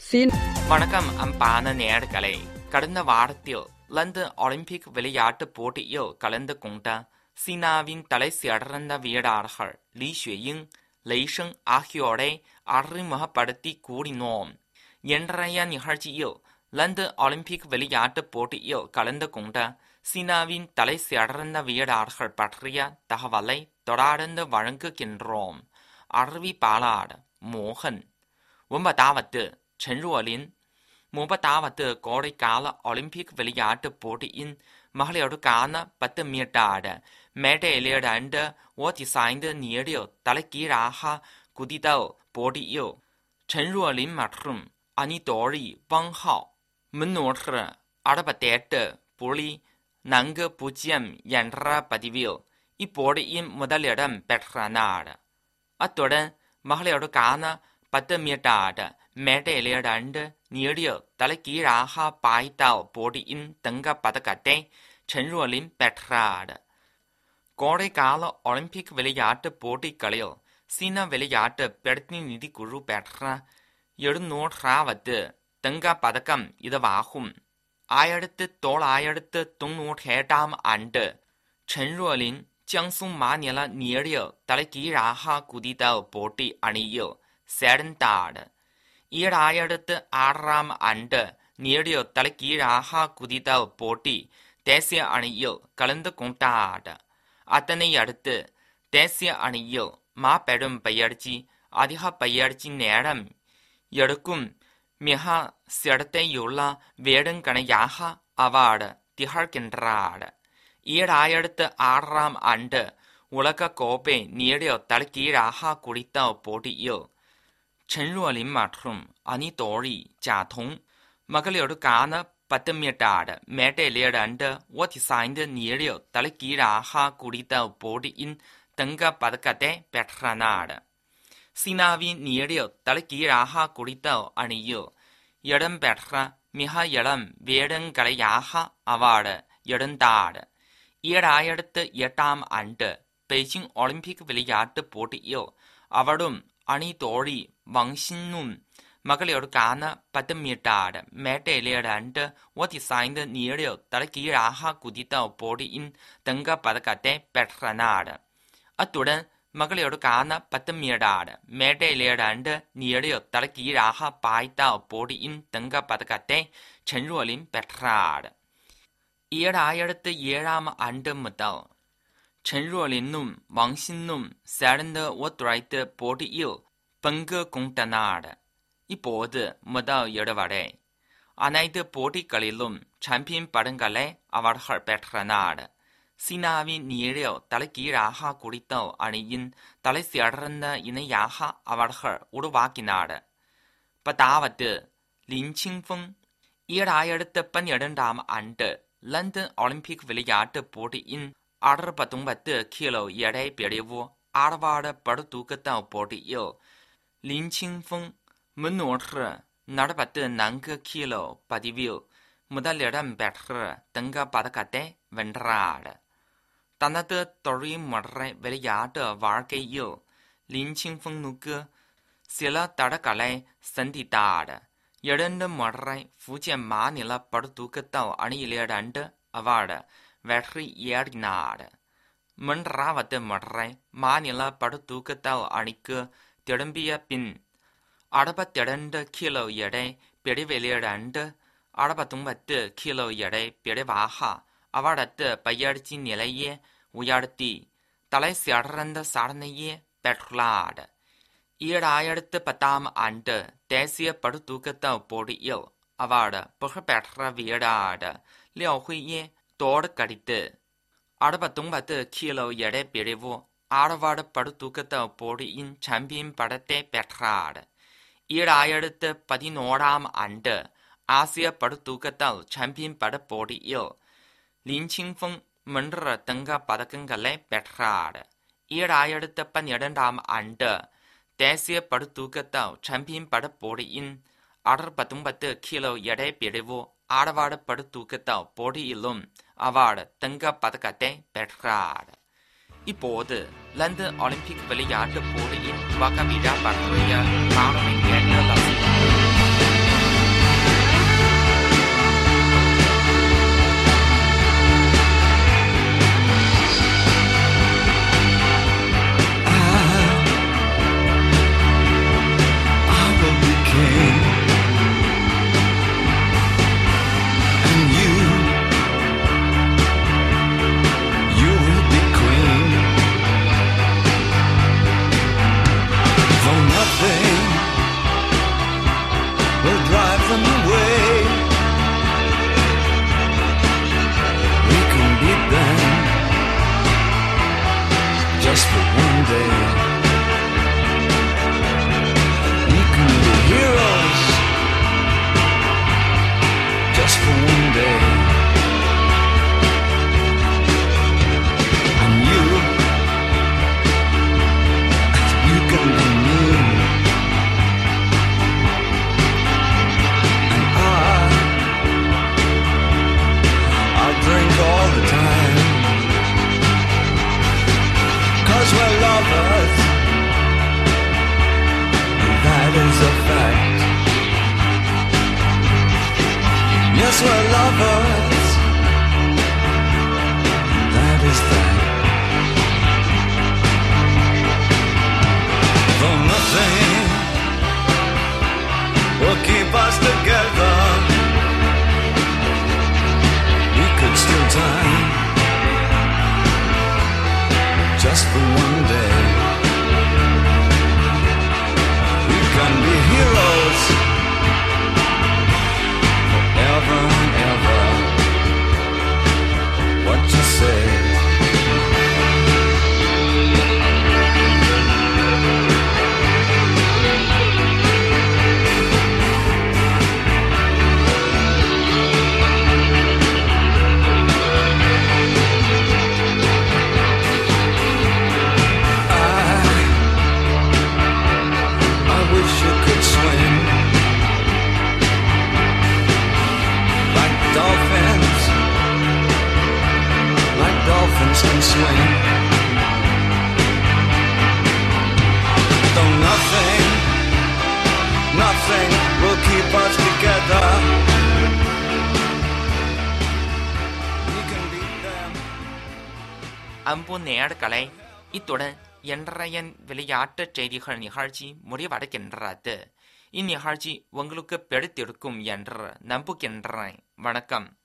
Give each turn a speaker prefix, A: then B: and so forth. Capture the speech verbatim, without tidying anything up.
A: சீன
B: வணக்கம் அன்பான நேயர்களே. கடந்த வாரத்தில் லண்டன் ஒலிம்பிக் விளையாட்டுப் போட்டியில் கலந்து கொண்ட சீனாவின் தலை சிறந்த வீரர்கள் லீ ஷுயிங், லை ஷெங் ஆகியோரை அறிமுகப்படுத்தி கூறினோம். இன்றைய நிகழ்ச்சியில் லண்டன் ஒலிம்பிக் விளையாட்டுப் போட்டியில் கலந்து கொண்ட சீனாவின் தலை சிறந்த வீரர்கள் பற்றிய தகவலை தொடர்ந்து வழங்குகின்றோம். அறிவிப்பாளர் மோகன். ஒன்பதாவது சென் ருவலின். முப்பதாவது கோடைக்கால ஒலிம்பிக் விளையாட்டுப் போட்டியின் மகளிருக்கான பத்து மீட்டர் மேடையிலிருந்து ஓடிசாய்ந்து நீரில் தலைகீழாக குதித்தல் போட்டியில் சென் ருவலின் மற்றும் அணித்தோழி வாங் ஹாவ் முன்னூற்று அறுபத்தெட்டு புள்ளி நான்கு பூஜ்ஜியம் என்ற பதிவில் இப்போட்டியின் முதலிடம் பெற்றனர். அத்துடன் மகளிருக்கான பத்து மீட்டர் மேடையிலிருந்து நீரில் தலைகீழாக பாய்தல் போட்டியின் தங்கப் பதக்கத்தை சென் ருவலின் பெற்றார். கோடைக்கால ஒலிம்பிக் விளையாட்டுப் போட்டிகளில் சீன விளையாட்டு பிரதிநிதி குழு பெற்ற எழுநூறாவது தங்கப் பதக்கம் இதுவாகும். ஆயிரத்து தொள்ளாயிரத்து தொன்னூற்றெட்டாம் ஆண்டு சென் ருவலின் ஜியாங்சு மாநில நீரில் தலைகீழாக குதித்தல் போட்டி அணியில் சேர்ந்தார். ஈராயிரத்து ஆறாம் ஆண்டு நீரில் தலைகீழாக குதித்தல் போட்டி தேசிய அணியில் கலந்து கொண்டார். அதனையடுத்து தேசிய அணியில் மாபெரும் பயிற்சி, அதிக பயிற்சி நேரம் எடுக்கும் மிக சிரத்தையுள்ள வீராங்கனையாக அவர் திகழ்கின்றார். ஈராயிரத்து ஆறாம் ஆண்டு உலக கோப்பை நீரில் தலைகீழாக குதித்தல் போட்டியில் சென் ருவலின் மற்றும் அணித்தோழி ஜா தொங் மகளிருக்கான பத்து மீட்டர் மேடையிலிருந்து ஓடிசாய்ந்து நீரில் தலைகீழாக குதித்தல் போட்டியின் தங்கப் பதக்கத்தை பெற்றனர். சீனாவின் நீரில் தலைகீழாக குதித்தல் அணியில் இடம்பெற்ற மிக இளம் வீராங்கனையாக அவர் இருந்தார். ஈராயிரத்து எட்டாம் ஆண்டு பெய்ஜிங் ஒலிம்பிக் விளையாட்டுப் போட்டியில் அவரும் அணித்தோழி வாங் ஷின்னும் மகளிருக்கான பத்து மீட்டர் மேடையிலிருந்து ஓடிசாய்ந்து நீரில் தலைகீழாக குதித்தல் போட்டியின் தங்கப் பதக்கத்தை பெற்றனர். அத்துடன் மகளிருக்கான பத்து மீட்டர் மேடையிலிருந்து நீரில் தலைகீழாக பாய்தல் போட்டியின் தங்கப் பதக்கத்தை சென் ருவலின் பெற்றார். ஈராயிரத்து ஏழாம் ஆண்டு முதல் சென் ருவலினும் வாங் ஷின்னும் சேர்ந்து ஒத்துழைத்து போட்டியில் பங்கு கொண்டனர். இப்போது முதல் இருவரை அனைத்து போட்டிகளிலும் சாம்பியன் பட்டங்களை அவர்கள் பெற்றனர். சீனாவின் நீரில் தலைகீழாக குதித்தல் அணியின் தலை சிறந்த இணையாக அவர்கள் உருவாக்கினர். பத்தாவது லின் சிங்ஃபெங். ஈராயிரத்து பன்னிரண்டாம் ஆண்டு லண்டன் ஒலிம்பிக் விளையாட்டுப் போட்டியின் அறுபத்தொன்பது கிலோ எடை பிரிவு ஆடவர் பளுதூக்குதல் போட்டியில் லின் சிங்ஃபெங் முன்னூற்று நாற்பத்து நான்கு கிலோ பதிவில் முதலிடம் பெற்று தங்கப் பதக்கத்தை வென்றார். தனது தொழில்முறை விளையாட்டு வாழ்க்கையில் லின் சிங்ஃபெங்குக்கு சில தடைகளை சந்தித்தார். இரண்டு முறை பூஜ்ஜியம் மாநில பளுதூக்குதல் அணியிலிருந்து அவர் வெற்றி ஏறினார். மூன்றாவது முறை மாநில பளுதூக்குதல் அணிக்கு திரும்பிய பின் அறுபத்திரண்டு கிலோ எடை பிரிவிலிருந்து அறுபத்தொன்பது கிலோ எடை பிரிவாக அவரது பயிற்சி நிலையை உயர்த்தி தலை சிறந்த சாதனையை பெற்றுள்ளார். ஈராயிரத்து பத்தாம் ஆண்டு தேசிய பளுதூக்குதல் போட்டியில் அவர் புகழ்பெற்ற வீரர் லியாவ் ஹுயியை தோற்கடித்து அறுபத்தொன்பது கிலோ எடை பிரிவு ஆடவர் பளுதூக்குதல் போட்டியின் சாம்பியன் பட்டத்தை பெற்றார். ஈராயிரத்து பதினோராம் ஆண்டு ஆசிய பளுதூக்குதல் சாம்பியன் பட்ட போட்டியில் லின் சிங்ஃபெங் மூன்று தங்கப் பதக்கங்களை பெற்றார். ஈராயிரத்து பன்னிரண்டாம் ஆண்டு தேசிய பளுதூக்குதல் சாம்பியன் பட்ட போட்டியின் அறுபத்தொன்பது கிலோ எடை பிரிவு ஆடவர் பளுதூக்குதல் போட்டியிலும் அவர் தங்கப் பதக்கத்தை பெற்றார். இப்போது லண்டன் ஒலிம்பிக் விளையாட்டுப் போட்டியின் வகை விழா பற்றிய காணொளி கேட்கலாம்.
A: will drive them away. We can beat them just for one day. We can be heroes just for one day. And you, you can be me. And I, I'll drink all the time. 'Cause we're lovers, and that is a fact. Yes, we're lovers, that is that. Though nothing will keep us together, we could steal time just for one day. We can be heroes forever and ever. What you say? Can swing. Though nothing, nothing will keep us together. We can beat them.
B: அன்பு நேயர்களே, இத்துடன் இன்றைய விளையாட்டு செய்திகள் நிகழ்ச்சி முடிவடைகின்றது. இந்நிகழ்ச்சி உங்களுக்கு பிடித்திருக்கும் என்று நம்புகின்றேன். வணக்கம்.